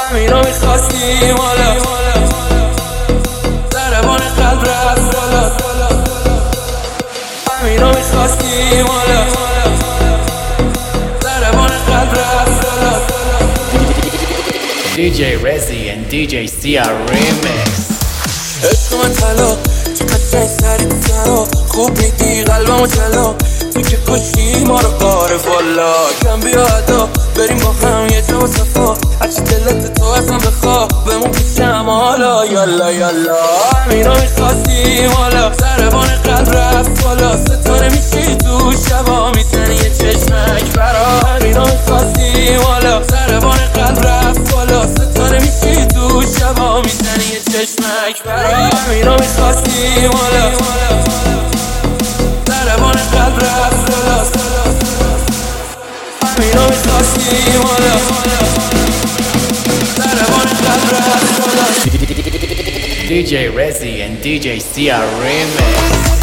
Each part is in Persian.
همینو میخواستیم حالا ضربان قلب رفت بالا همینو میخواستیم حالا ضربان قلب رفت بالا DJ Rezi and DJ Sia Remix. عشق من طلا چقدر جنگ سری بزنو خوب میدی قلبمو جلا تو که کشی ما رو قارف والا کم بیا ادا بریم با هم یه جا صفا هرچی دلت تو ازم بخوا بمون پیشم حالا یالا یالا همینو میخواستیم حالا ضربان قلب رفت بالا ستاره میشی تو شبا میزنی یه چشمک برا همینو میخواستیم حالا ضربان قلب رفت بالا ستاره میشی تو شبا میزنی یه چشمک برا همینو میخواستیم حالا ضربان قلب رفت بالا همینو میخواستیم حالا ضربان قلب رفت بالا DJ Rezi and DJ Sia Remix.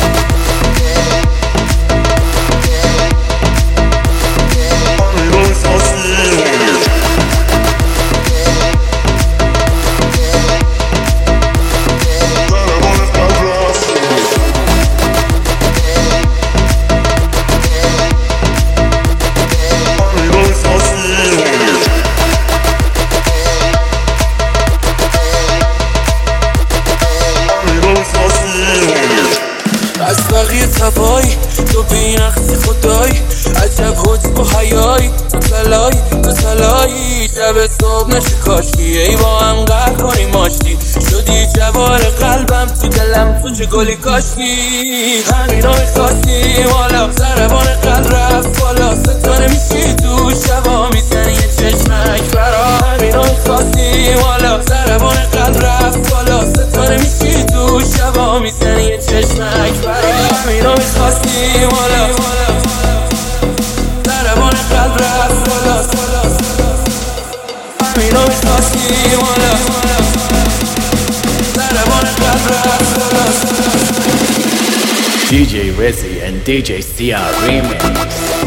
از بقیه تبایی تو بینقصی خدایی عجب حجب و حیایی تو تلایی شب صبح نشه کاشی ای با هم قهر کنیم ماشتی شدی جوال قلبم تو دلم تو چه گلی کاشتی همینو میخواستیم حالا ضربان قلب رفت بالا ستاره میشی تو شبا میزنی یه چشمک برا همینو میخواستیم حالا ضربان قلب رفت بالا ستاره میشی تو شبا میزنی یه چشمک برا همینو میخواستیم حالا ضربان قلب رفت بالا همینو میخواستیم حالا ضربان قلب رفت بالا DJ Rezi and DJ Sia Remix.